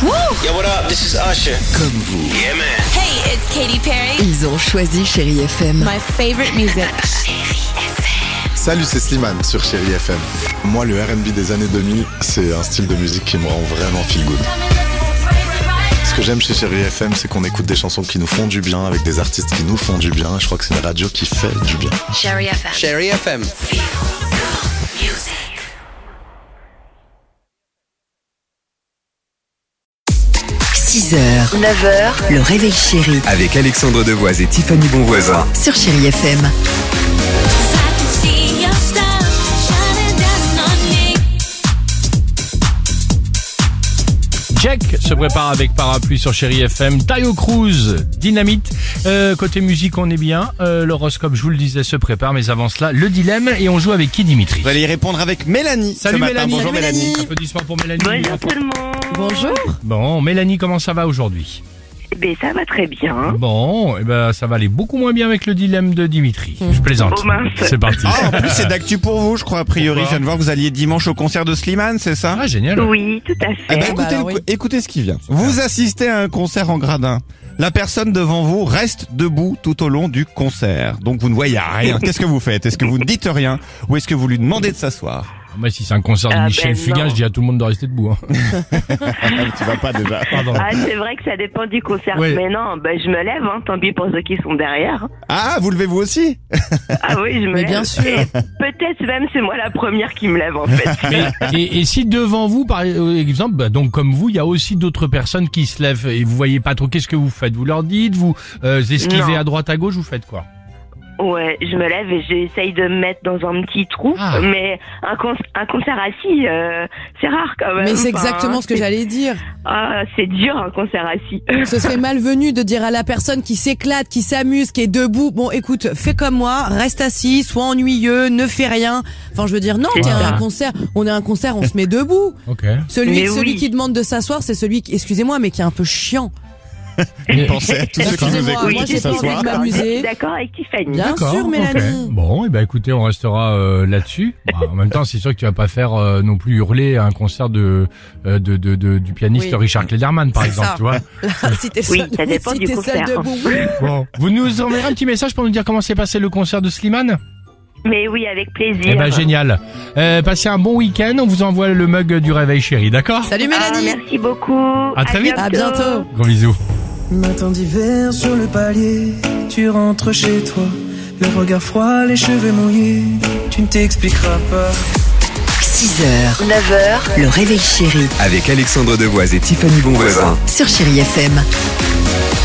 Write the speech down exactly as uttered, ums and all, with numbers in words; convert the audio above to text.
Yo, what up? This is Usher. Comme vous. Yeah, man. Hey, it's Katy Perry. Ils ont choisi Chérie F M. My favorite music. Salut, c'est Slimane sur Chérie F M. Moi, le R and B des années deux mille, c'est un style de musique qui me rend vraiment feel good. Ce que j'aime chez Chérie F M, c'est qu'on écoute des chansons qui nous font du bien, avec des artistes qui nous font du bien. Je crois que c'est une radio qui fait du bien. Chérie F M. Chérie F M. six heures, neuf heures, le réveil chéri Avec Alexandre Devoise et Tiffany Bonvoisin. sur Chérie F M. Jack se prépare avec parapluie sur Chérie F M. Tayo Cruz, Dynamite. Euh, côté musique, on est bien. Euh, L'horoscope, je vous le disais, se prépare. Mais avant cela, le dilemme. Et on joue avec qui, Dimitri? Vous allez y répondre avec Mélanie. Salut ce matin. Mélanie. Bonjour Salut Mélanie. Mélanie. Applaudissements pour Mélanie. Bonjour tout le monde. Bonjour. Bon, Mélanie, comment ça va aujourd'hui? Eh ben, ça va très bien. Bon, eh ben, ça va aller beaucoup moins bien avec le dilemme de Dimitri. Je plaisante. Oh mince. C'est parti. Ah, en plus c'est d'actu pour vous, je crois a priori. Pourquoi Je viens de voir que vous alliez dimanche au concert de Slimane, c'est ça? Ah, génial. Oui, tout à Eh fait. ben, écoutez, bah alors, oui. écoutez ce qui vient. Vous assistez à un concert en gradin. La personne devant vous reste debout tout au long du concert. Donc vous ne voyez rien. Qu'est-ce que vous faites? Est-ce que vous ne dites rien ou est-ce que vous lui demandez de s'asseoir? Moi, si c'est un concert de Ah, Michel ben, Fugain, non. je dis à tout le monde de rester debout. Hein. Tu vas pas déjà. Pardon. Ah, c'est vrai que ça dépend du concert. Oui. Mais non, ben, je me lève, hein, tant pis pour ceux qui sont derrière. Ah, vous levez vous aussi? Ah oui, je me Mais lève. bien sûr. Et peut-être même c'est moi la première qui me lève en fait. Mais, et, et si devant vous, par exemple, bah, donc comme vous, il y a aussi d'autres personnes qui se lèvent et vous voyez pas trop, qu'est-ce que vous faites? Vous leur dites, vous euh, esquivez Non. à droite à gauche, vous faites quoi? Ouais, je me lève et j'essaye de me mettre dans un petit trou. Ah. Mais un, con- un concert assis, euh, c'est rare quand même. Mais c'est Enfin, exactement ce que c'est- j'allais dire. Ah, c'est dur un concert assis. Ce serait malvenu de dire à la personne qui s'éclate, qui s'amuse, qui est debout, bon écoute, fais comme moi, reste assis, sois ennuyeux, ne fais rien. Enfin je veux dire non, C'est t'es à ça. un concert, on est à un concert, on se met debout. Ok. Celui, Mais celui oui. qui demande de s'asseoir, c'est celui qui, excusez-moi, mais qui est un peu chiant. Pensez à tous ceux qui nous Excusez-moi, écoutent moi, qui j'ai pas envie s'assoient. de m'amuser. D'accord avec Tiffany. Bien D'accord, sûr, ok. Mélanie. Bon, et ben écoutez, on restera euh, là-dessus. Bah, en même temps, c'est sûr que tu vas pas faire euh, non plus hurler à un concert de, euh, de, de, de du pianiste Oui. Richard Klederman, par C'est exemple, ça. tu vois. si t'es Oui, seul, ça dépend si du t'es seul concert. debout, oui. Bon, vous nous enverrez un petit message pour nous dire comment s'est passé le concert de Slimane. Mais oui, avec plaisir. Eh ben génial. Euh, passez un bon week-end. On vous envoie le mug du réveil chéri, d'accord? Salut Ah, Mélanie. merci beaucoup. À très vite. À bientôt. Gros bisous. Matin d'hiver sur le palier, tu rentres chez toi, le regard froid, les cheveux mouillés, tu ne t'expliqueras pas. six heures, neuf heures, le réveil chéri Avec Alexandre Devoise et Tiffany Bonvoisin. sur Chérie F M.